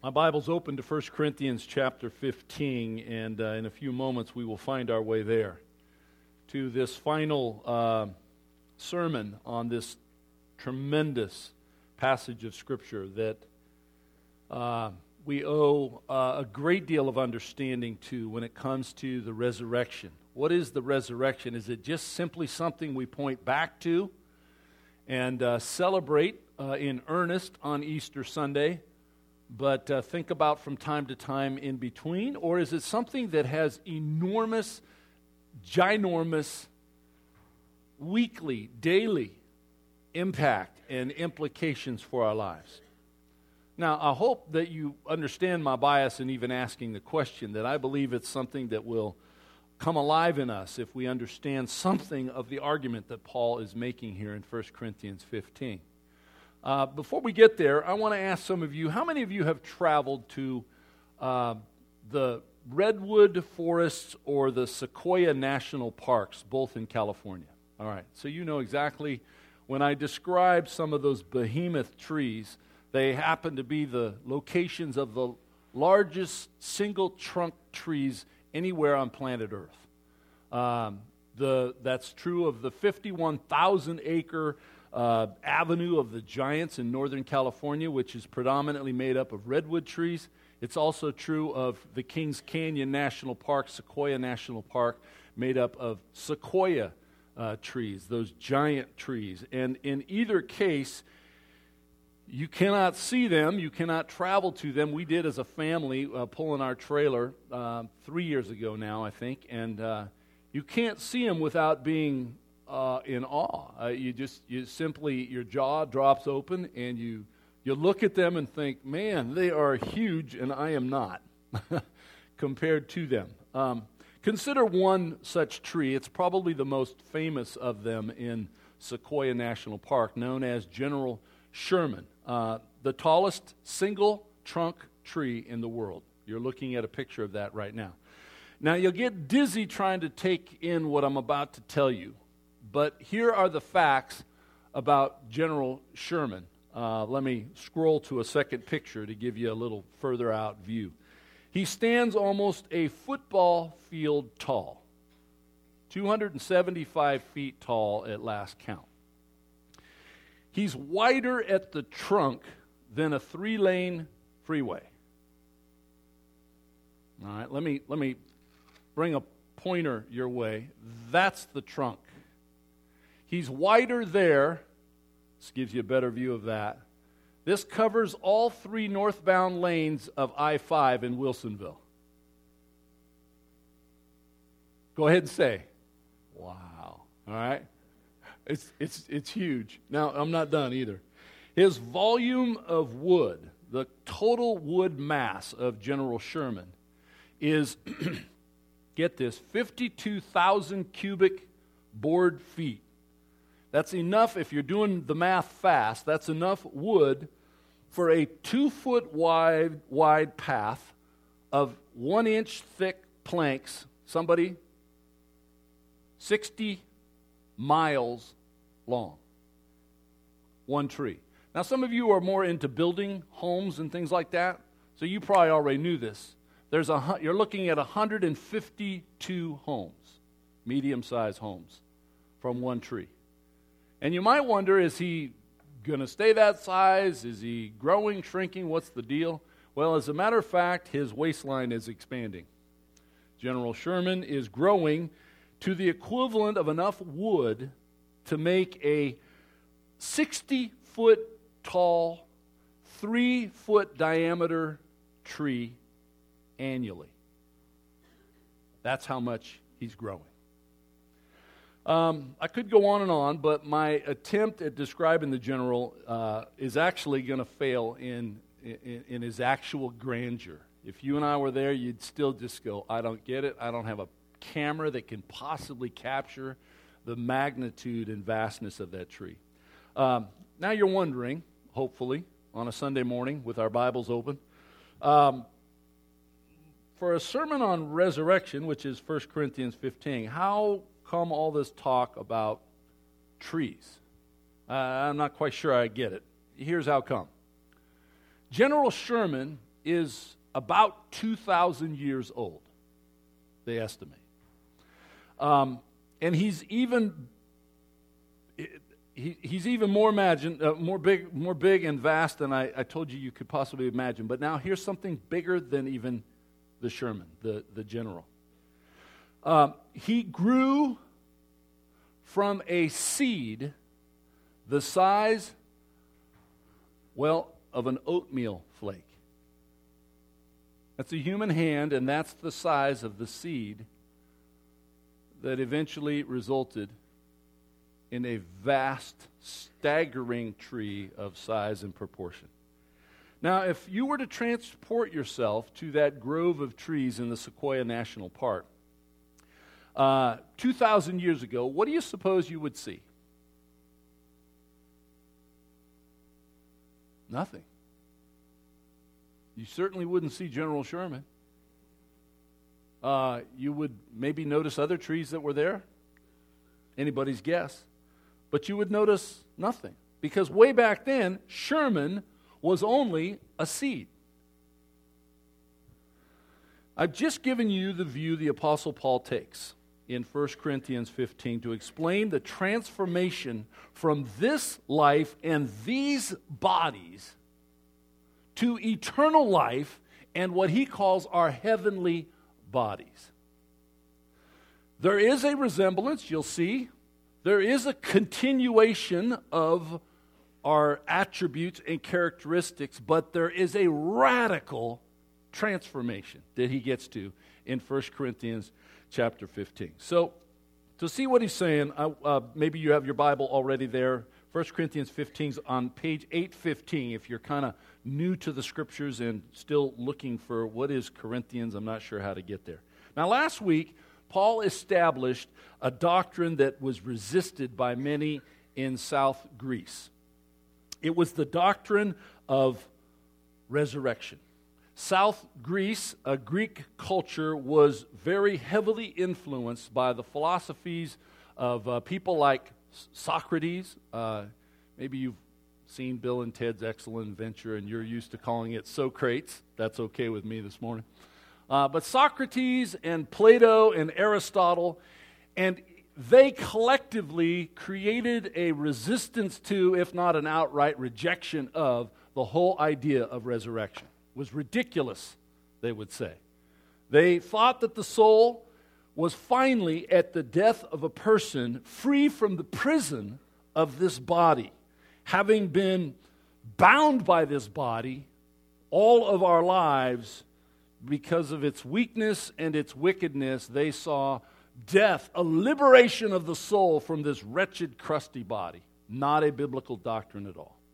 My Bible's open to 1 Corinthians chapter 15, and in a few moments we will find our way there to this final sermon on this tremendous passage of Scripture that we owe a great deal of understanding to when it comes to the resurrection. What is the resurrection? Is it just simply something we point back to and celebrate in earnest on Easter Sunday, but think about from time to time in between? Or is it something that has enormous, ginormous, weekly, daily impact and implications for our lives? Now, I hope that you understand my bias in even asking the question, that I believe it's something that will come alive in us if we understand something of the argument that Paul is making here in 1 Corinthians 15. Before we get there, I want to ask some of you, how many of you have traveled to the Redwood Forests or the Sequoia National Parks, both in California? All right, so you know exactly when I describe some of those behemoth trees, they happen to be the locations of the largest single trunk trees anywhere on planet Earth. That's true of the 51,000 acre Avenue of the Giants in Northern California, which is predominantly made up of redwood trees. It's also true of the Kings Canyon National Park, Sequoia National Park, made up of sequoia trees, those giant trees. And in either case, you cannot see them, you cannot travel to them. We did as a family, pulling our trailer 3 years ago now, I think, and you can't see them without being in awe. You simply, your jaw drops open and you look at them and think, man, they are huge and I am not compared to them. Consider one such tree. It's probably the most famous of them in Sequoia National Park, known as General Sherman, the tallest single trunk tree in the world. You're looking at a picture of that right now. Now, you'll get dizzy trying to take in what I'm about to tell you, but here are the facts about General Sherman. Let me scroll to a second picture to give you a little further out view. He stands almost a football field tall, 275 feet tall at last count. He's wider at the trunk than a 3-lane freeway. All right, let me bring a pointer your way. That's the trunk. He's wider there. This gives you a better view of that. This covers all 3 northbound lanes of I-5 in Wilsonville. Go ahead and say, wow. All right? It's huge. Now, I'm not done either. His volume of wood, the total wood mass of General Sherman is, get this, 52,000 cubic board feet. That's enough, if you're doing the math fast, that's enough wood for a 2-foot wide path of 1-inch thick planks. Somebody, 60 miles long. One tree. Now, some of you are more into building homes and things like that, so you probably already knew this. You're looking at 152 homes, medium-sized homes, from one tree. And you might wonder, is he going to stay that size? Is he growing, shrinking? What's the deal? Well, as a matter of fact, his waistline is expanding. General Sherman is growing to the equivalent of enough wood to make a 60-foot tall, 3-foot diameter tree annually. That's how much he's growing. I could go on and on, but my attempt at describing the general is actually going to fail in his actual grandeur. If you and I were there, you'd still just go, I don't get it. I don't have a camera that can possibly capture the magnitude and vastness of that tree. Now you're wondering, hopefully, on a Sunday morning with our Bibles open, for a sermon on resurrection, which is 1 Corinthians 15, how come all this talk about trees? I'm not quite sure I get it. Here's how come. General Sherman is about 2,000 years old, they estimate. And he's even more big and vast than I told you could possibly imagine. But now here's something bigger than even the Sherman, the general. He grew from a seed the size, of an oatmeal flake. That's a human hand, and that's the size of the seed that eventually resulted in a vast, staggering tree of size and proportion. Now, if you were to transport yourself to that grove of trees in the Sequoia National Park, 2,000 years ago, what do you suppose you would see? Nothing. You certainly wouldn't see General Sherman. You would maybe notice other trees that were there. Anybody's guess. But you would notice nothing. Because way back then, Sherman was only a seed. I've just given you the view the Apostle Paul takes in 1 Corinthians 15 to explain the transformation from this life and these bodies to eternal life and what he calls our heavenly bodies. There is a resemblance, you'll see. There is a continuation of our attributes and characteristics, but there is a radical transformation that he gets to in 1 Corinthians chapter 15. So, to see what he's saying, maybe you have your Bible already there. 1 Corinthians 15 is on page 815 if you're kind of new to the Scriptures and still looking for what is Corinthians. I'm not sure how to get there. Now, last week, Paul established a doctrine that was resisted by many in South Greece. It was the doctrine of resurrection. South Greece, a Greek culture, was very heavily influenced by the philosophies of people like Socrates. Maybe you've seen Bill and Ted's Excellent Adventure and you're used to calling it Socrates. That's okay with me this morning. But Socrates and Plato and Aristotle, and they collectively created a resistance to, if not an outright rejection of, the whole idea of resurrection. It was ridiculous, they would say. They thought that the soul was finally, at the death of a person, free from the prison of this body. Having been bound by this body all of our lives because of its weakness and its wickedness, they saw death, a liberation of the soul from this wretched, crusty body. Not a biblical doctrine at all.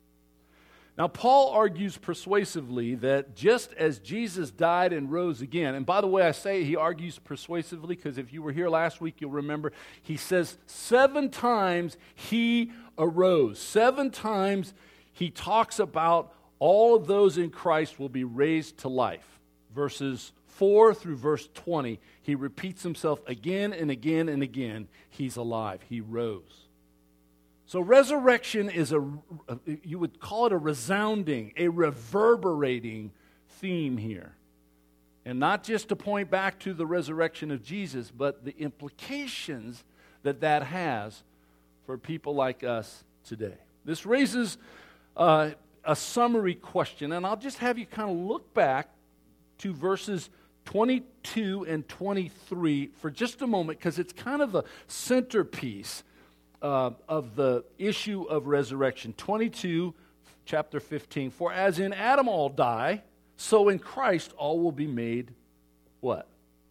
Now, Paul argues persuasively that just as Jesus died and rose again, and by the way, I say he argues persuasively because if you were here last week, you'll remember he says 7 times he arose. 7 times he talks about all of those in Christ will be raised to life. Verses 4 through verse 20, he repeats himself again and again and again. He's alive. He rose. So resurrection is you would call it a resounding, a reverberating theme here. And not just to point back to the resurrection of Jesus, but the implications that has for people like us today. This raises a summary question, and I'll just have you kind of look back to verses 22 and 23 for just a moment, because it's kind of the centerpiece of the issue of resurrection. 22, chapter 15. For as in Adam all die, so in Christ all will be made what?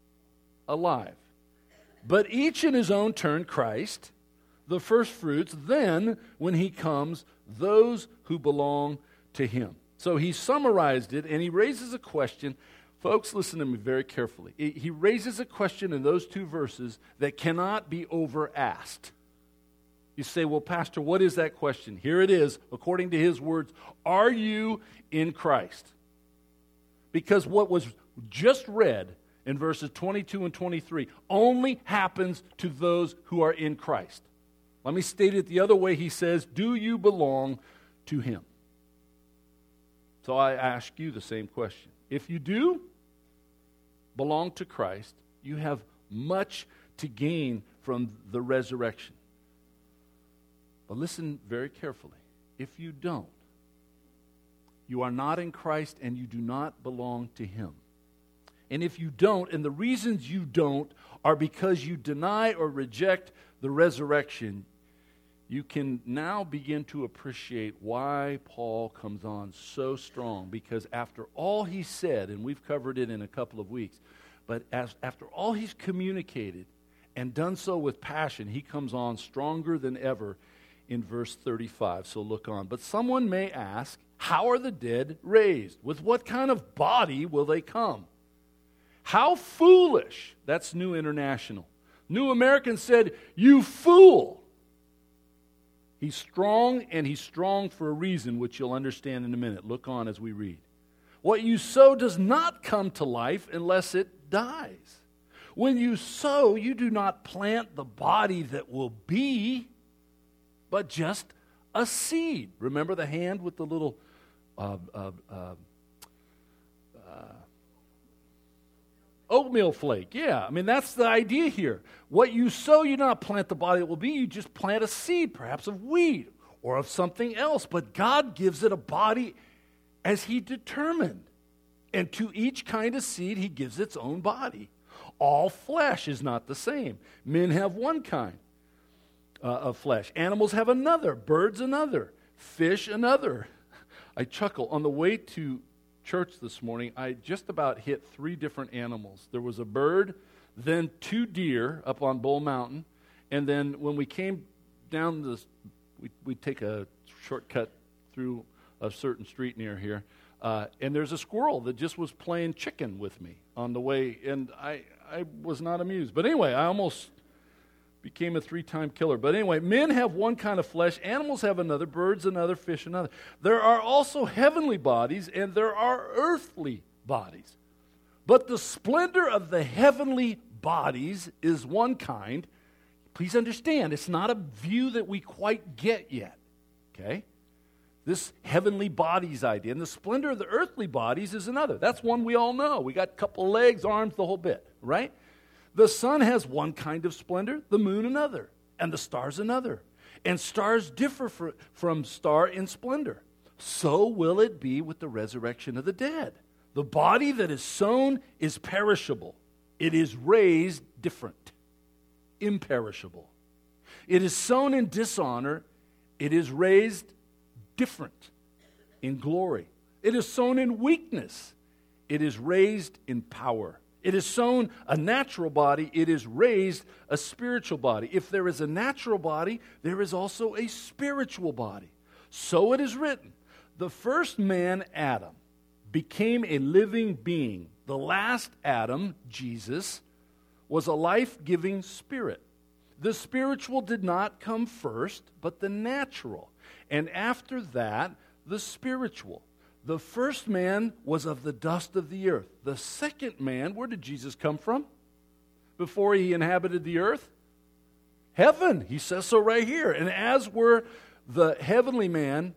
Alive. But each in his own turn, Christ, the first fruits, then when he comes, those who belong to him. So he summarized it, and he raises a question. Folks, listen to me very carefully. He raises a question in those 2 verses that cannot be over-asked. You say, well, Pastor, what is that question? Here it is, according to his words. Are you in Christ? Because what was just read in verses 22 and 23 only happens to those who are in Christ. Let me state it the other way. He says, do you belong to him? So I ask you the same question. If you do belong to Christ, you have much to gain from the resurrection. But listen very carefully. If you don't, you are not in Christ and you do not belong to Him. And if you don't, and the reasons you don't are because you deny or reject the resurrection, you can now begin to appreciate why Paul comes on so strong. Because after all he said, and we've covered it in a couple of weeks, but after all he's communicated and done so with passion, he comes on stronger than ever in verse 35. So look on. But someone may ask, how are the dead raised? With what kind of body will they come? How foolish. That's New International. New American said, you fool. He's strong, and he's strong for a reason, which you'll understand in a minute. Look on as we read. What you sow does not come to life unless it dies. When you sow, you do not plant the body that will be, but just a seed. Remember the hand with the little oatmeal flake. Yeah, I mean, that's the idea here. What you sow, you do not plant the body that will be. You just plant a seed, perhaps of wheat or of something else. But God gives it a body as He determined. And to each kind of seed, He gives its own body. All flesh is not the same. Men have one kind of flesh. Animals have another. Birds another. Fish another. I chuckle. On the way to church this morning, I just about hit 3 different animals. There was a bird, then 2 deer up on Bull Mountain, and then when we came down this, we take a shortcut through a certain street near here, and there's a squirrel that just was playing chicken with me on the way, and I was not amused. But anyway, I almost became a 3-time killer. But anyway, men have one kind of flesh, animals have another, birds another, fish another. There are also heavenly bodies, and there are earthly bodies. But the splendor of the heavenly bodies is one kind. Please understand, it's not a view that we quite get yet. Okay? This heavenly bodies idea. And the splendor of the earthly bodies is another. That's one we all know. We got a couple legs, arms, the whole bit, right? The sun has one kind of splendor, the moon another, and the stars another. And stars differ from star in splendor. So will it be with the resurrection of the dead. The body that is sown is perishable. It is raised different, imperishable. It is sown in dishonor. It is raised different, in glory. It is sown in weakness. It is raised in power. It is sown a natural body. It is raised a spiritual body. If there is a natural body, there is also a spiritual body. So it is written, the first man, Adam, became a living being. The last Adam, Jesus, was a life-giving spirit. The spiritual did not come first, but the natural. And after that, the spiritual. The first man was of the dust of the earth. The second man, where did Jesus come from before he inhabited the earth? Heaven. He says so right here. And as was the heavenly man,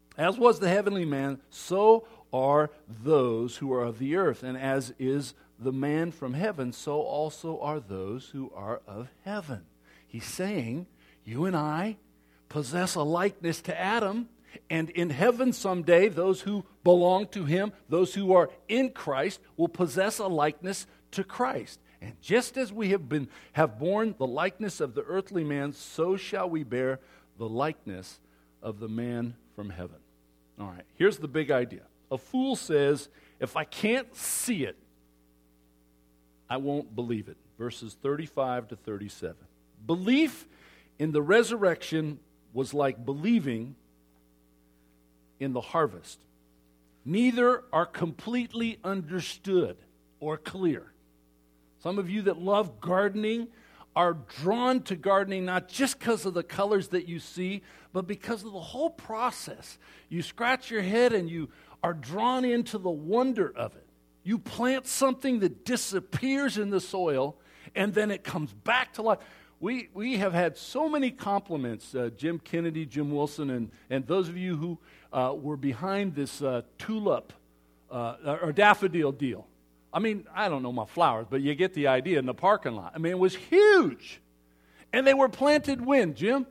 so are those who are of the earth. And as is the man from heaven, so also are those who are of heaven. He's saying, you and I possess a likeness to Adam. And in heaven someday, those who belong to Him, those who are in Christ, will possess a likeness to Christ. And just as we have borne the likeness of the earthly man, so shall we bear the likeness of the man from heaven. All right, here's the big idea. A fool says, if I can't see it, I won't believe it. Verses 35 to 37. Belief in the resurrection was like believing in the harvest. Neither are completely understood or clear. Some of you that love gardening are drawn to gardening not just because of the colors that you see, but because of the whole process. You scratch your head and you are drawn into the wonder of it. You plant something that disappears in the soil and then it comes back to life. we have had so many compliments, Jim Kennedy, Jim Wilson, and those of you who were behind this tulip or daffodil deal. I mean, I don't know my flowers, but you get the idea in the parking lot. I mean, it was huge. And they were planted when, Jim?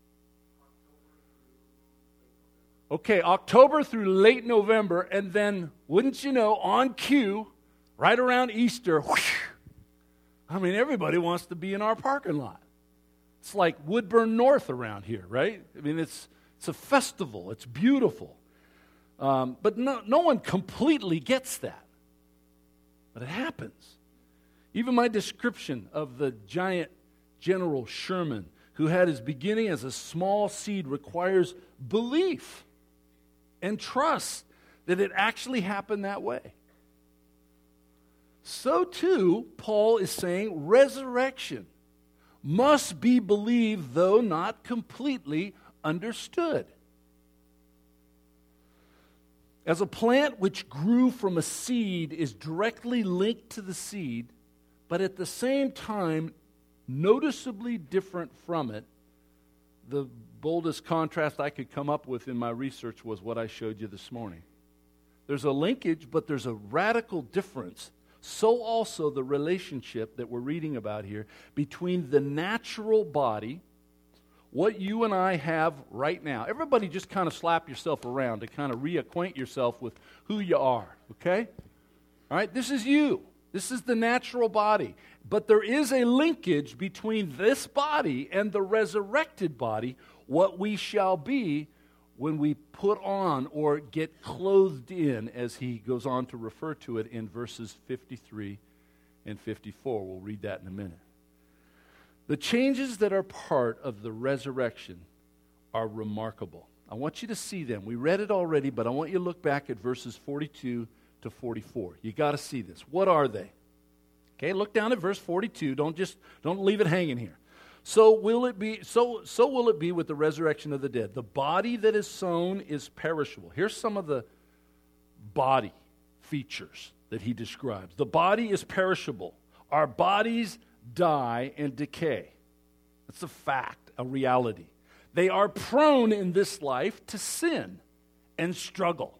Okay, October through late November, and then, wouldn't you know, on cue, right around Easter, whoosh, I mean, everybody wants to be in our parking lot. It's like Woodburn North around here, right? I mean, it's a festival. It's beautiful. But no one completely gets that. But it happens. Even my description of the giant General Sherman, who had his beginning as a small seed, requires belief and trust that it actually happened that way. So too, Paul is saying resurrection must be believed, though not completely understood. As a plant which grew from a seed is directly linked to the seed, but at the same time noticeably different from it, the boldest contrast I could come up with in my research was what I showed you this morning. There's a linkage, but there's a radical difference. So also the relationship that we're reading about here between the natural body, what you and I have right now. Everybody just kind of slap yourself around to kind of reacquaint yourself with who you are, okay? All right, this is you. This is the natural body. But there is a linkage between this body and the resurrected body, what we shall be when we put on or get clothed in, as he goes on to refer to it in verses 53 and 54. We'll read that in a minute. The changes that are part of the resurrection are remarkable. I want you to see them. We read it already, but I want you to look back at verses 42 to 44. You got to see this. What are they? Okay, look down at verse 42. Don't leave it hanging here. So will it be with the resurrection of the dead. The body that is sown is perishable. Here's some of the body features that he describes. The body is perishable. Our bodies die and decay. That's a fact, a reality. They are prone in this life to sin and struggle.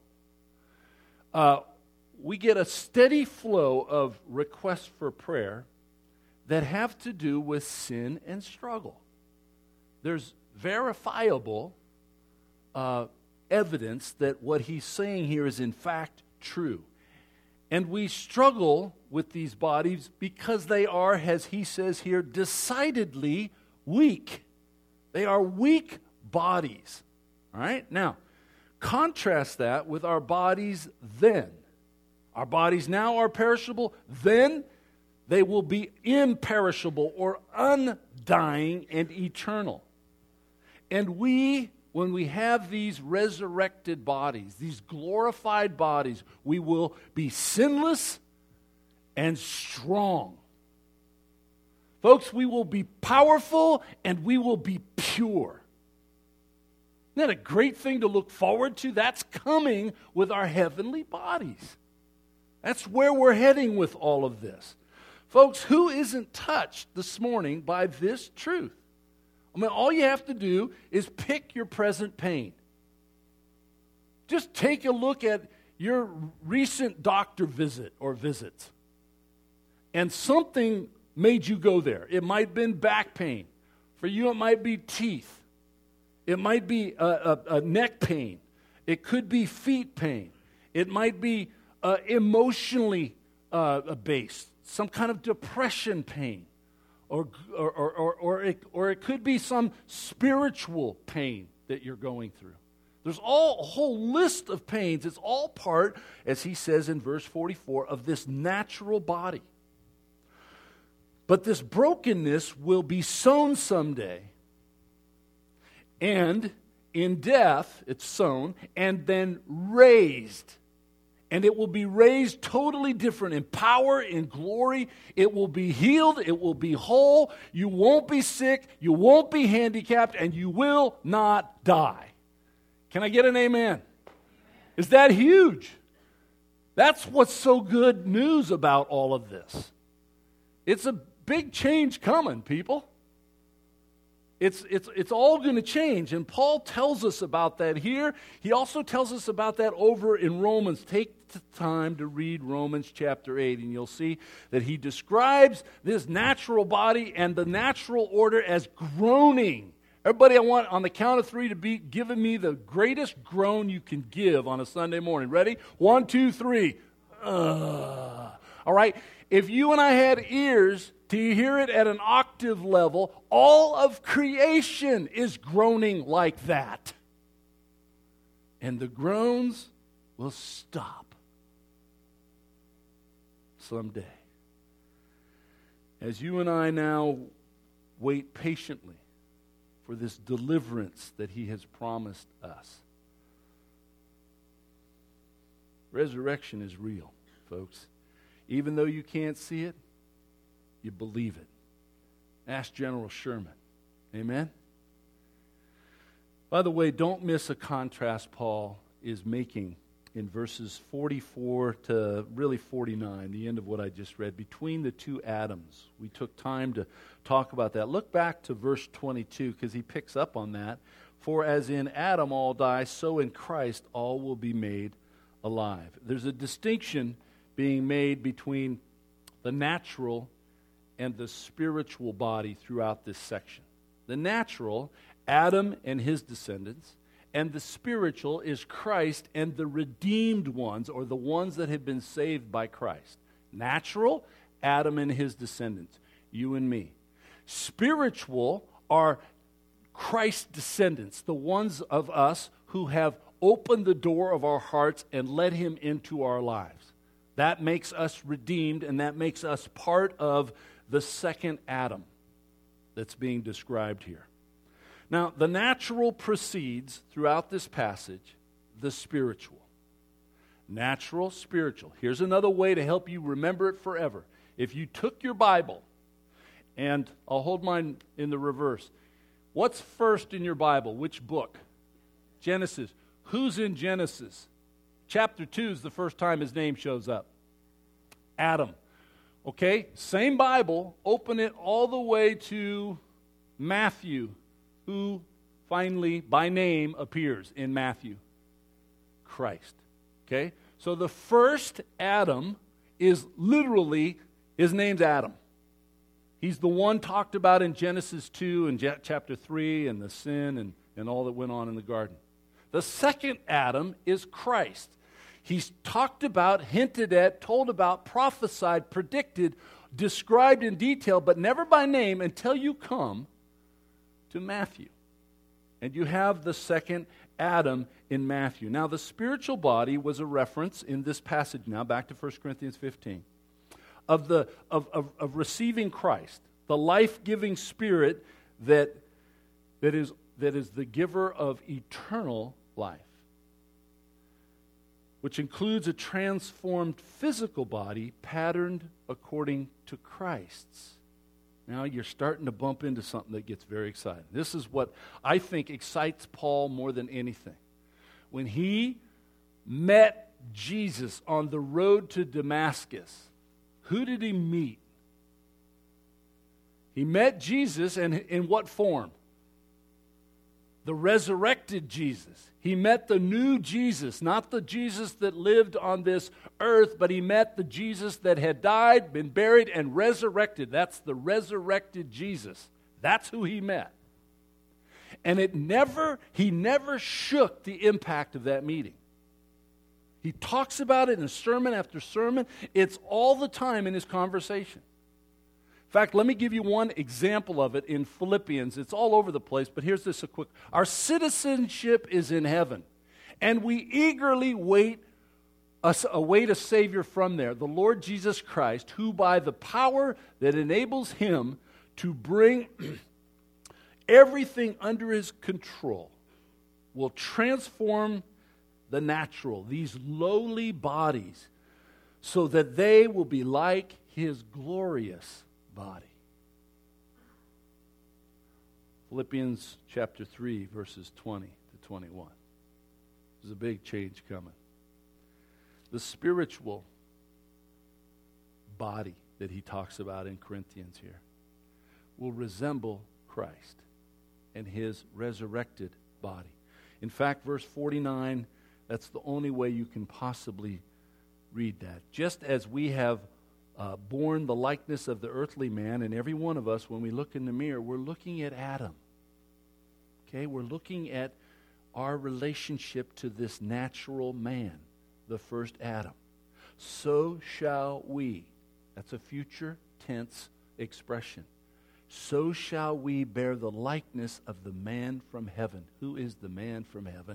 We get a steady flow of requests for prayer that have to do with sin and struggle. There's verifiable evidence that what he's saying here is in fact true. And we struggle with these bodies because they are, as he says here, decidedly weak. They are weak bodies. All right? Now, contrast that with our bodies then. Our bodies now are perishable. Then they will be imperishable or undying and eternal. And when we have these resurrected bodies, these glorified bodies, we will be sinless and strong. Folks, we will be powerful and we will be pure. Isn't that a great thing to look forward to? That's coming with our heavenly bodies. That's where we're heading with all of this. Folks, who isn't touched this morning by this truth? I mean, all you have to do is pick your present pain. Just take a look at your recent doctor visit or visits. And something made you go there. It might have been back pain. For you, it might be teeth. It might be a neck pain. It could be feet pain. It might be emotionally based, some kind of depression pain, or it could be some spiritual pain that you're going through. There's a whole list of pains. It's all part, as he says in verse 44, of this natural body. But this brokenness will be sown someday, and in death it's sown, and then raised. And it will be raised totally different in power, in glory. It will be healed. It will be whole. You won't be sick. You won't be handicapped. And you will not die. Can I get an amen? Is that huge? That's what's so good news about all of this. It's a big change coming, people. It's all going to change. And Paul tells us about that here. He also tells us about that over in Romans. Take the time to read Romans chapter 8, and you'll see that he describes this natural body and the natural order as groaning. Everybody, I want on the count of 3 to be giving me the greatest groan you can give on a Sunday morning. Ready? 1, 2, 3. All right? If you and I had ears to hear it at an octave level, all of creation is groaning like that. And the groans will stop someday. As you and I now wait patiently for this deliverance that he has promised us. Resurrection is real, folks. Even though you can't see it, you believe it. Ask General Sherman. Amen? By the way, don't miss a contrast Paul is making in verses 44 to really 49, the end of what I just read, between the two Adams. We took time to talk about that. Look back to verse 22 because he picks up on that. For as in Adam all die, so in Christ all will be made alive. There's a distinction being made between the natural and the spiritual body throughout this section. The natural, Adam and his descendants, and the spiritual is Christ and the redeemed ones, or the ones that have been saved by Christ. Natural, Adam and his descendants, you and me. Spiritual are Christ's descendants, the ones of us who have opened the door of our hearts and let him into our lives. That makes us redeemed, and that makes us part of the second Adam that's being described here. Now, the natural precedes, throughout this passage, the spiritual. Natural, spiritual. Here's another way to help you remember it forever. If you took your Bible, and I'll hold mine in the reverse. What's first in your Bible? Which book? Genesis. Who's in Genesis? Chapter 2 is the first time his name shows up. Adam. Okay, same Bible, open it all the way to Matthew, who finally, by name, appears in Matthew. Christ. Okay, so the first Adam is literally, his name's Adam. He's the one talked about in Genesis 2 and chapter 3 and the sin and all that went on in the garden. The second Adam is Christ. He's talked about, hinted at, told about, prophesied, predicted, described in detail, but never by name until you come to Matthew. And you have the second Adam in Matthew. Now, the spiritual body was a reference in this passage now, back to 1 Corinthians 15, of receiving Christ, the life-giving spirit that is the giver of eternal life, which includes a transformed physical body patterned according to Christ's. Now you're starting to bump into something that gets very exciting. This is what I think excites Paul more than anything. When he met Jesus on the road to Damascus, who did he meet? He met Jesus, and in what form? The resurrected Jesus. He met the new Jesus, not the Jesus that lived on this earth, but he met the Jesus that had died, been buried, and resurrected. That's the resurrected Jesus. That's who he met. And he never shook the impact of that meeting. He talks about it in sermon after sermon. It's all the time in his conversation. In fact, let me give you one example of it in Philippians. It's all over the place, but here's this a quick. Our citizenship is in heaven, and we eagerly await a Savior from there, the Lord Jesus Christ, who by the power that enables him to bring everything under his control will transform the natural, these lowly bodies, so that they will be like his glorious body. Philippians chapter 3, verses 20 to 21. There's a big change coming. The spiritual body that he talks about in Corinthians here will resemble Christ. and his resurrected body. In fact, verse 49, that's the only way you can possibly read that. Just as we have borne the likeness of the earthly man, and every one of us, when we look in the mirror, we're looking at Adam. Okay, we're looking at our relationship to this natural man, the first Adam. So shall we. That's a future tense expression. So shall we bear the likeness of the man from heaven. Who is the man from heaven?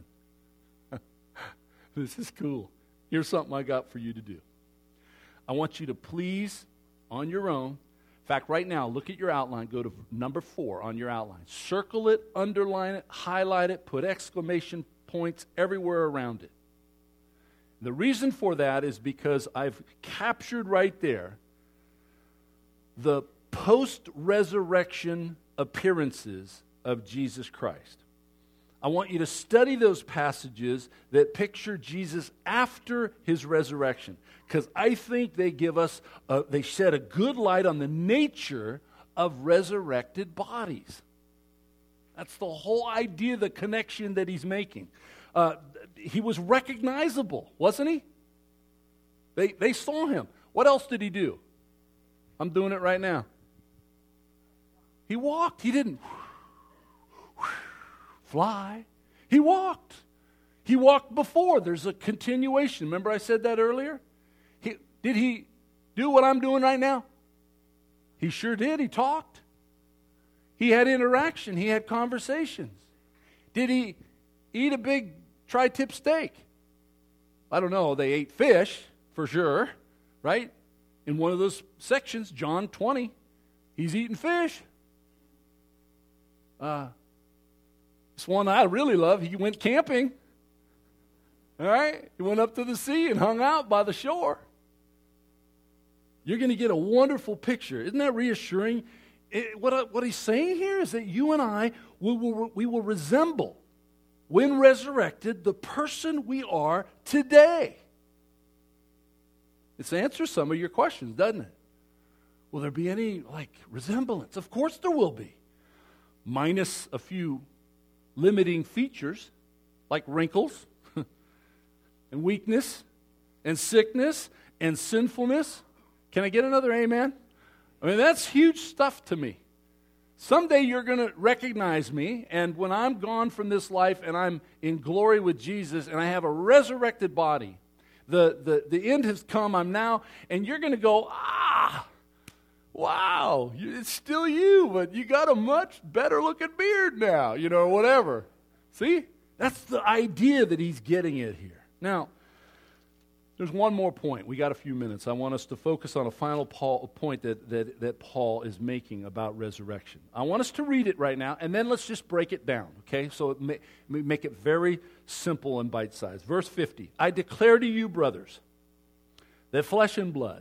This is cool. Here's something I got for you to do. I want you to please, on your own, in fact, right now, look at your outline. Go to number 4 on your outline. Circle it, underline it, highlight it, put exclamation points everywhere around it. The reason for that is because I've captured right there the post-resurrection appearances of Jesus Christ. I want you to study those passages that picture Jesus after his resurrection, because I think they give us, they shed a good light on the nature of resurrected bodies. That's the whole idea, the connection that he's making. He was recognizable, wasn't he? They saw him. What else did he do? I'm doing it right now. He walked. He didn't fly. He walked. He walked before. There's a continuation. Remember I said that earlier? Did he do what I'm doing right now? He sure did. He talked. He had interaction. He had conversations. Did he eat a big tri-tip steak? I don't know. They ate fish, for sure, right? In one of those sections, John 20, he's eating fish. This one I really love, he went camping. All right? He went up to the sea and hung out by the shore. You're going to get a wonderful picture. Isn't that reassuring? What he's saying here is that you and I, we will resemble, when resurrected, the person we are today. It answers some of your questions, doesn't it? Will there be any, resemblance? Of course there will be. Minus a few limiting features, like wrinkles, and weakness, and sickness, and sinfulness. Can I get another amen? I mean, that's huge stuff to me. Someday you're going to recognize me, and when I'm gone from this life and I'm in glory with Jesus and I have a resurrected body, the end has come, I'm now, and you're going to go, wow, it's still you, but you got a much better looking beard now, or whatever. See? That's the idea that he's getting at here. Now, there's one more point. We got a few minutes. I want us to focus on a final point that Paul is making about resurrection. I want us to read it right now, and then let's just break it down, okay? So make it very simple and bite-sized. Verse 50, I declare to you, brothers, that flesh and blood.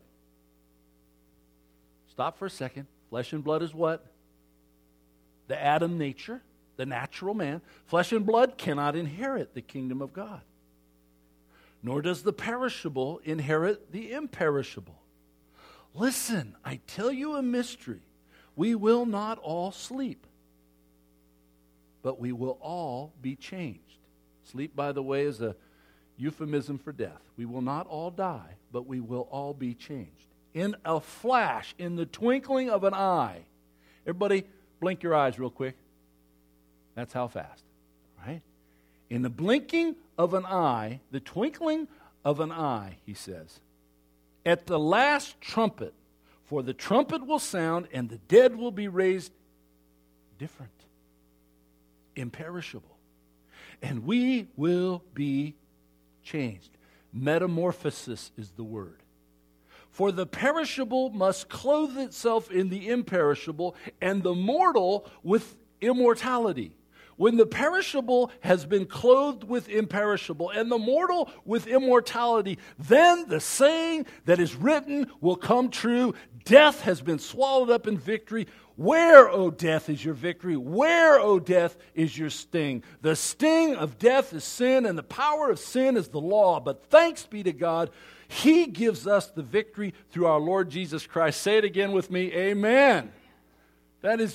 Stop for a second. Flesh and blood is what? The Adam nature, the natural man. Flesh and blood cannot inherit the kingdom of God. Nor does the perishable inherit the imperishable. Listen, I tell you a mystery. We will not all sleep, but we will all be changed. Sleep, by the way, is a euphemism for death. We will not all die, but we will all be changed. In a flash, in the twinkling of an eye. Everybody, blink your eyes real quick. That's how fast, right? In the blinking of an eye, the twinkling of an eye, he says, at the last trumpet, for the trumpet will sound and the dead will be raised different, imperishable, and we will be changed. Metamorphosis is the word. For the perishable must clothe itself in the imperishable, and the mortal with immortality. When the perishable has been clothed with imperishable, and the mortal with immortality, then the saying that is written will come true. Death has been swallowed up in victory. Where, O death, is your victory? Where, O death, is your sting? The sting of death is sin, and the power of sin is the law. But thanks be to God, He gives us the victory through our Lord Jesus Christ. Say it again with me, amen. That is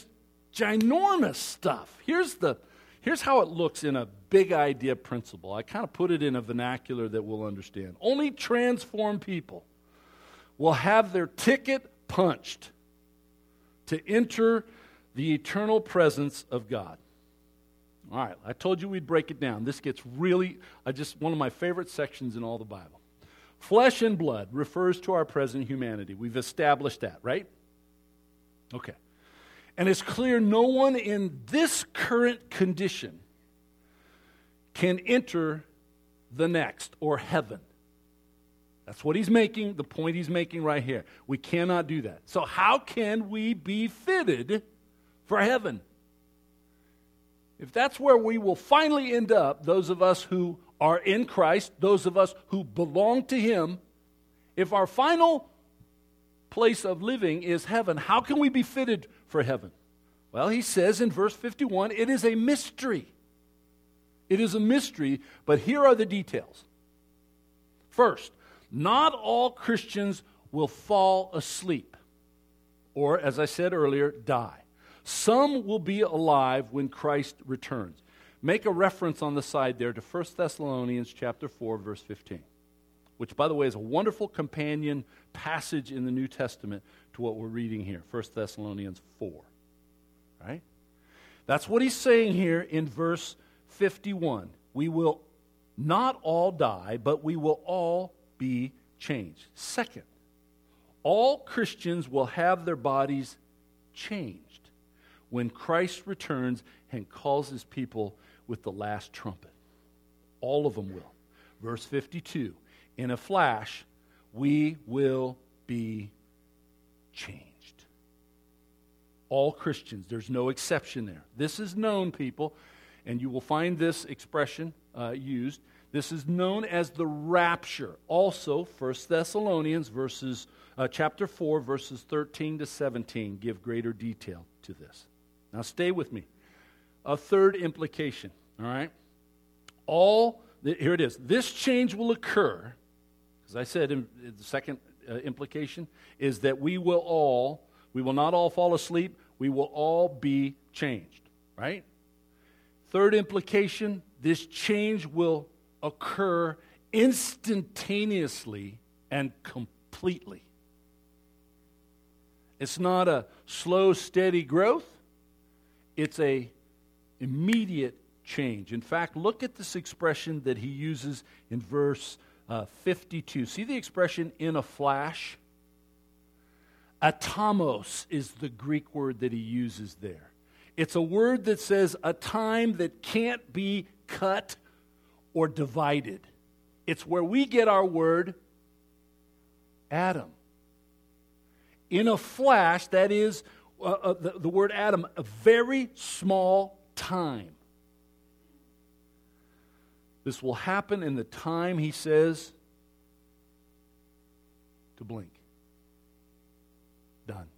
ginormous stuff. Here's how it looks in a big idea principle. I kind of put it in a vernacular that we'll understand. Only transformed people will have their ticket punched to enter the eternal presence of God. All right, I told you we'd break it down. This gets really, one of my favorite sections in all the Bible. Flesh and blood refers to our present humanity. We've established that, right? Okay. And it's clear no one in this current condition can enter the next, or heaven. That's what he's making, the point he's making right here. We cannot do that. So how can we be fitted for heaven? If that's where we will finally end up, those of us who are in Christ, those of us who belong to Him, if our final place of living is heaven, how can we be fitted for heaven? Well, he says in verse 51, it is a mystery. It is a mystery, but here are the details. First, not all Christians will fall asleep, or, as I said earlier, die. Some will be alive when Christ returns. Make a reference on the side there to 1 Thessalonians chapter 4, verse 15, which, by the way, is a wonderful companion passage in the New Testament to what we're reading here, 1 Thessalonians 4. Right? That's what he's saying here in verse 51. We will not all die, but we will all be changed. Second, all Christians will have their bodies changed when Christ returns and calls His people with the last trumpet. All of them will. Verse 52, in a flash, we will be changed. All Christians, there's no exception there. This is known, people, and you will find this expression used. This is known as the rapture. Also, 1 Thessalonians chapter 4, verses 13 to 17 give greater detail to this. Now stay with me. A third implication, all right? Here it is. This change will occur, as I said in the second implication, is that we will not all fall asleep, we will all be changed, right? Third implication, this change will occur instantaneously and completely. It's not a slow, steady growth. It's a immediate change. In fact, look at this expression that he uses in verse 52. See the expression, in a flash? Atamos is the Greek word that he uses there. It's a word that says a time that can't be cut or divided. It's where we get our word atom. In a flash, that is the word atom, a very small time. This will happen in the time, he says, to blink. Done.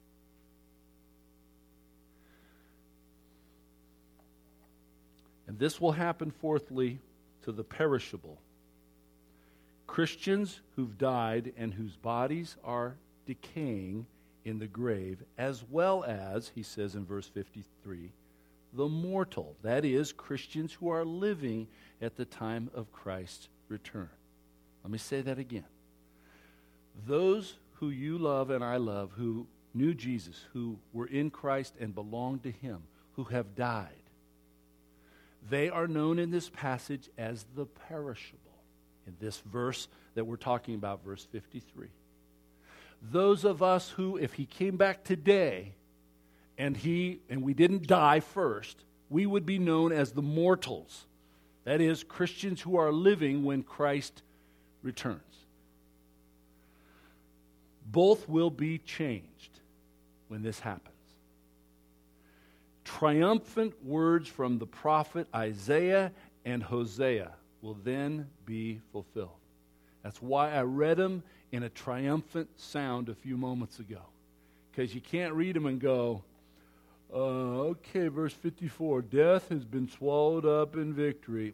And this will happen, fourthly, to the perishable. Christians who've died and whose bodies are decaying in the grave, as well as, he says in verse 53, the mortal. That is, Christians who are living at the time of Christ's return. Let me say that again. Those who you love and I love, who knew Jesus, who were in Christ and belonged to Him, who have died, they are known in this passage as the perishable. In this verse that we're talking about, verse 53. Those of us who, if He came back today and we didn't die first, we would be known as the mortals. That is, Christians who are living when Christ returns. Both will be changed when this happens. Triumphant words from the prophet Isaiah and Hosea will then be fulfilled. That's why I read them in a triumphant sound a few moments ago. Because you can't read them and go, okay, verse 54, death has been swallowed up in victory.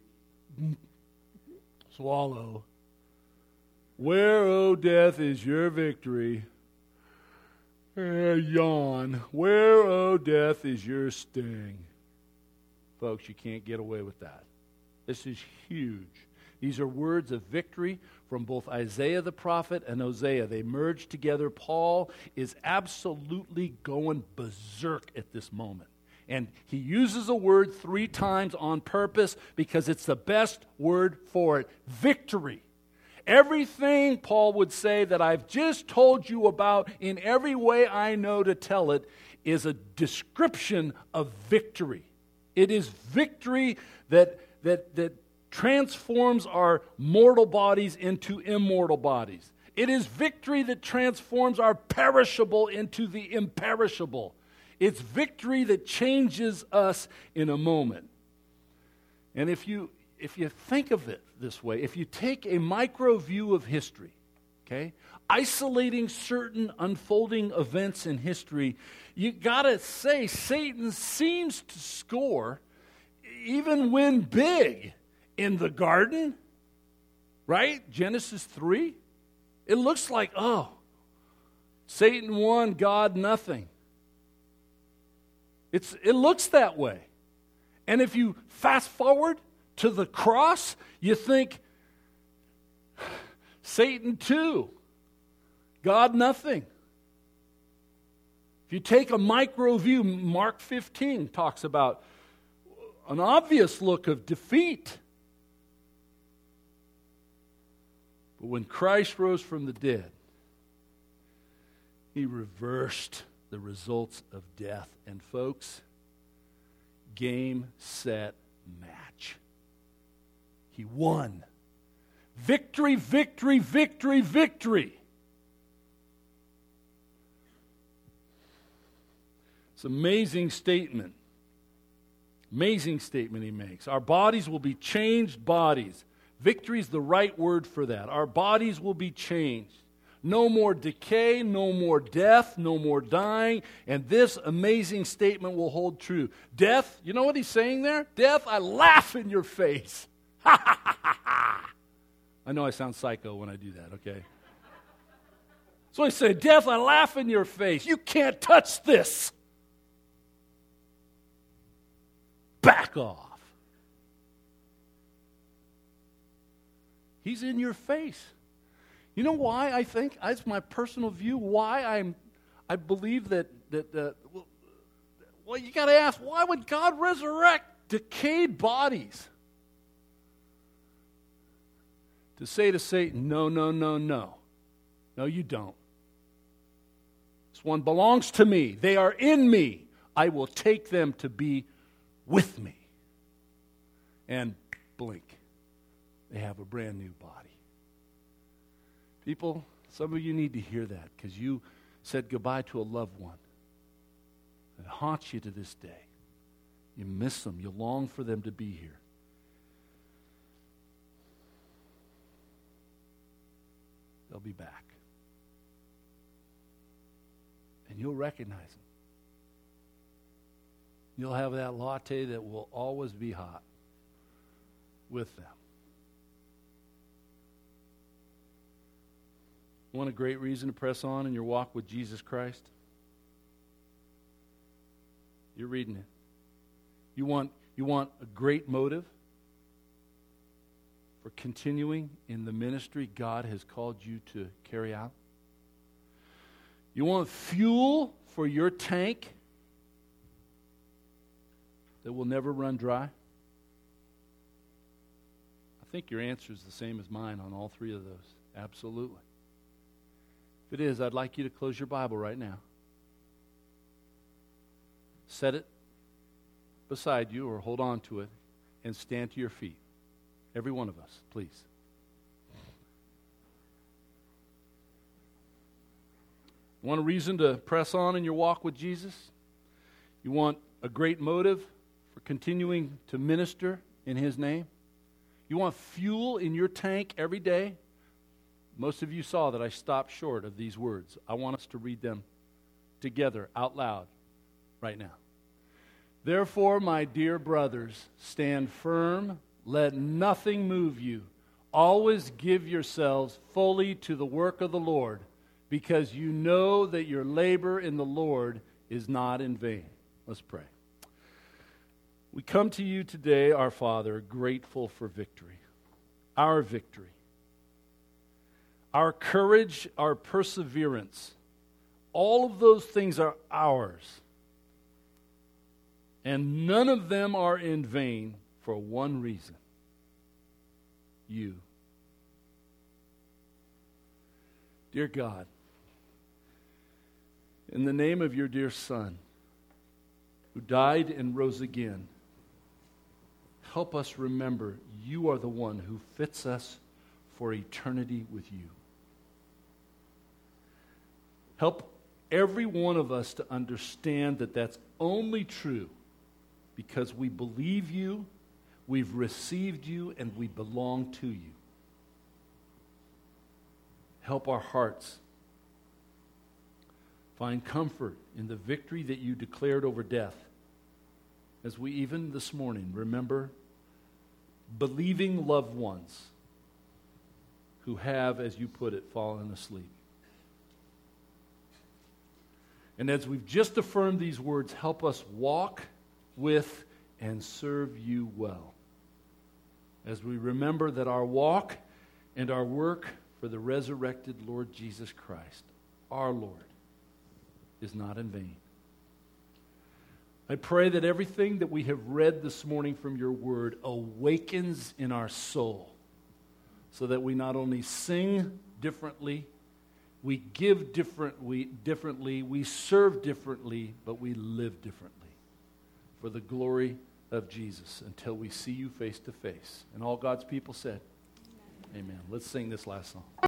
Swallow. Where, O death, is your victory? Yawn. Where, O death, is your sting? Folks, you can't get away with that. This is huge. These are words of victory from both Isaiah the prophet and Hosea. They merge together. Paul is absolutely going berserk at this moment. And he uses a word 3 times on purpose because it's the best word for it. Victory. Everything, Paul would say, that I've just told you about in every way I know to tell it is a description of victory. It is victory that transforms our mortal bodies into immortal bodies. It is victory that transforms our perishable into the imperishable. It's victory that changes us in a moment. And if you think of it this way, if you take a micro view of history, okay, isolating certain unfolding events in history, you gotta say Satan seems to score even win big in the garden, right? Genesis 3. It looks like, Satan won, God nothing. It looks that way. And if you fast forward to the cross, you think, Satan 2, God nothing. If you take a micro view, Mark 15 talks about an obvious look of defeat. But when Christ rose from the dead, he reversed the results of death. And folks, game, set, match. He won. Victory, victory, victory, victory. It's an amazing statement. Amazing statement he makes. Our bodies will be changed bodies. Victory is the right word for that. Our bodies will be changed. No more decay, no more death, no more dying. And this amazing statement will hold true. Death, you know what he's saying there? Death, I laugh in your face. Ha ha ha ha ha. I know I sound psycho when I do that, okay? So he said, death, I laugh in your face. You can't touch this. Back off. He's in your face. You know why I think, that's my personal view, why I believe that you got to ask, why would God resurrect decayed bodies? To say to Satan, no, no, no, no. No, you don't. This one belongs to me. They are in me. I will take them to be with me. And blink. They have a brand new body. People, some of you need to hear that because you said goodbye to a loved one that haunts you to this day. You miss them. You long for them to be here. They'll be back. And you'll recognize them. You'll have that latte that will always be hot with them. Want a great reason to press on in your walk with Jesus Christ? You're reading it. You want a great motive for continuing in the ministry God has called you to carry out? You want fuel for your tank that will never run dry? I think your answer is the same as mine on all 3 of those. Absolutely. If it is, I'd like you to close your Bible right now. Set it beside you or hold on to it and stand to your feet. Every one of us, please. Want a reason to press on in your walk with Jesus? You want a great motive for continuing to minister in His name? You want fuel in your tank every day? Most of you saw that I stopped short of these words. I want us to read them together out loud right now. Therefore, my dear brothers, stand firm. Let nothing move you. Always give yourselves fully to the work of the Lord, because you know that your labor in the Lord is not in vain. Let's pray. We come to you today, our Father, grateful for victory, our victory. Our courage, our perseverance, all of those things are ours. And none of them are in vain for one reason: you. Dear God, in the name of your dear Son, who died and rose again, help us remember you are the one who fits us for eternity with you. Help every one of us to understand that that's only true because we believe you, we've received you, and we belong to you. Help our hearts find comfort in the victory that you declared over death, as we even this morning remember believing loved ones who have, as you put it, fallen asleep. And as we've just affirmed these words, help us walk with and serve you well, as we remember that our walk and our work for the resurrected Lord Jesus Christ, our Lord, is not in vain. I pray that everything that we have read this morning from your word awakens in our soul, so that we not only sing differently, we give differently, we serve differently, but we live differently for the glory of Jesus until we see you face to face. And all God's people said, Amen. Let's sing this last song.